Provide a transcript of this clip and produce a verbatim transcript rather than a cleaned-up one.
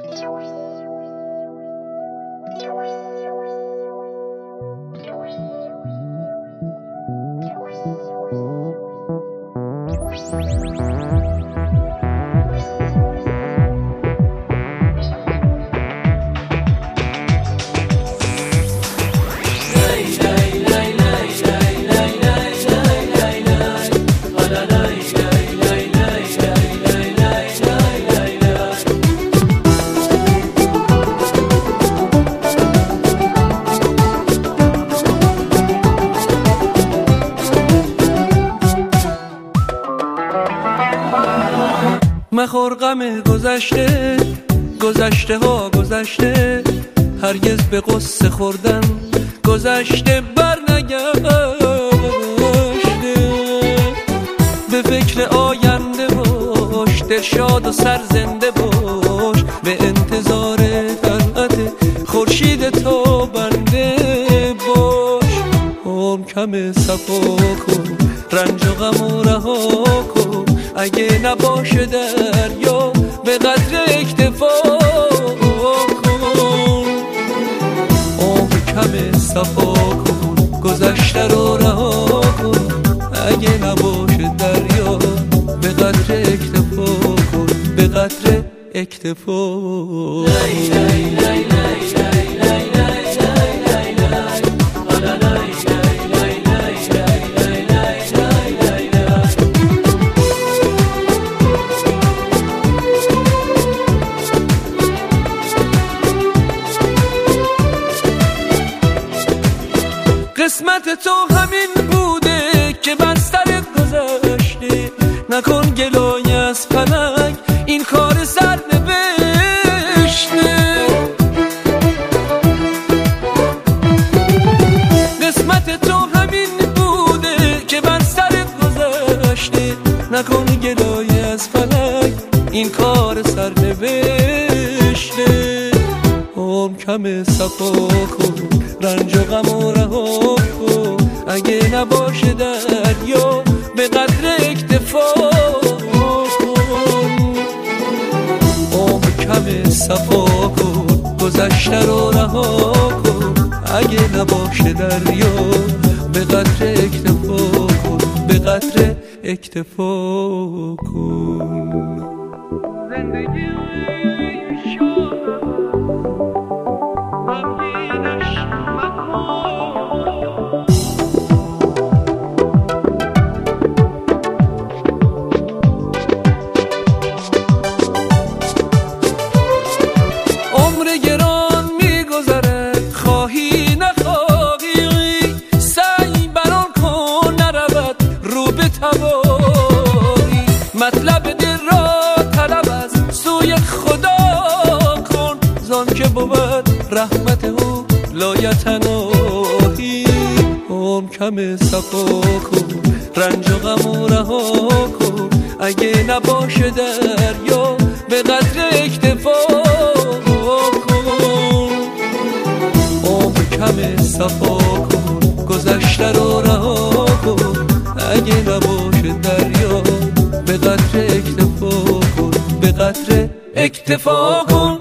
مخور غم گذشته، گذشته ها گذشته، هرگز به قصه خوردن گذشته بر نگشته. به فکر آینده باش، دلشاد و سرزنده باش، به انتظار طلعت خورشید تابنده باش. عمر کم صفا کن، رنج و غم و رها کن، اگه نباشه دریا به قدر اکتفا کن. عمر کم صفا کن، گذشته رو رها کن، اگه نباشه دریا به قدر اکتفا کن، به قدر اکتفا. لای لای لای لای لای لای قسمت تو همین بوده که بسترت گذشته. نکن گلای از فلک، این کار سر نوشته. قسمت تو همین بوده که بسترت گذشته. نکن گلای از فلک، این کار سر نوشته. عمر کم صفا کن، رنج و غم و رها کن، اگه نباشه دریا به قدر اکتفا کن. عمر کم صفا کن، گذشته رو رها کن، اگه نباشه دریا به قدر اکتفا کن، به قدر اکتفا کن. زندگی مطلب دل را طلب از سوی خدا کن، زان که بود رحمت او لایتناهی. عمر کم صفا کن، رنج و غم و رها کن، اگه نباشه دریا به قدر اکتفا کن. عمر کم صفا کن، گذشته رو رها کن، اگه نباشه دریا به قدر اکتفا کن، به قدر اکتفا کن.